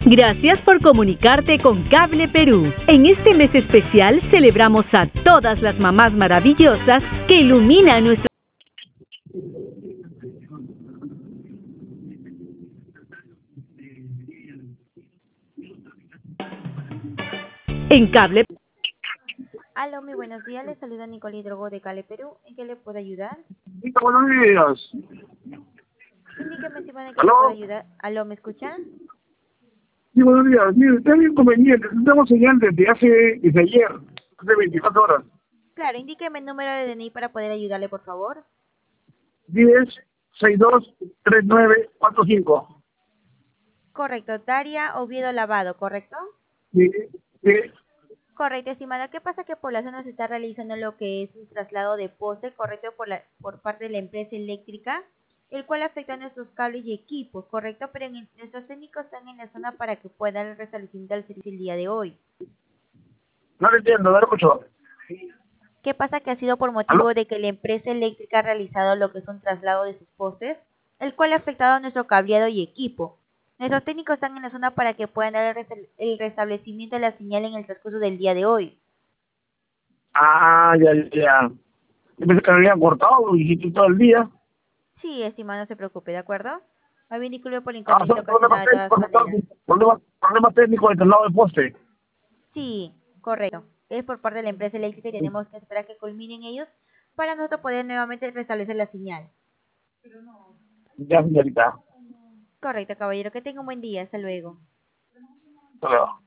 Gracias por comunicarte con Cable Perú. En este mes especial celebramos a todas las mamás maravillosas que iluminan nuestro... En Cable... Aló, muy buenos días. Les saluda Nicole Hidrogo de Cale Perú. ¿En qué le puedo ayudar? Buenos días. Indíqueme, estimada, en qué le puedo ¿Aló? ayudar. Aló, ¿me escucha? Sí, buenos días. Mire, tengo inconveniente. Tenemos señal desde ayer, hace 24 horas. Claro, indíqueme el número de DNI para poder ayudarle, por favor. 10-62-3945. Correcto. Daria Oviedo Lavado, ¿correcto? Sí, sí. Correcto, estimada. ¿Qué pasa? Que por la zona se está realizando lo que es un traslado de poste, correcto, por parte de la empresa eléctrica, el cual afecta a nuestros cables y equipos, correcto, pero nuestros técnicos están en la zona para que puedan el restablecimiento del servicio el día de hoy. No lo entiendo, no lo escucho. ¿Qué pasa? Que ha sido por ¿Aló? motivo de que la empresa eléctrica ha realizado lo que es un traslado de sus postes, el cual ha afectado a nuestro cableado y equipo. Nuestros técnicos están en la zona para que puedan dar el restablecimiento de la señal en el transcurso del día de hoy. Ah, ya, ya. Yo pensé que me habían cortado y todo el día. Sí, estimado, no se preocupe, ¿de acuerdo? Más bien disculpe por el Ah, inconveniente son ocasionado de todas maneras. problemas técnicos del lado del poste. Sí, correcto. Es por parte de la empresa eléctrica y tenemos que esperar que culminen ellos para nosotros poder nuevamente restablecer la señal. Ya, señorita. Correcto, caballero. Que tenga un buen día. Hasta luego. Hasta luego.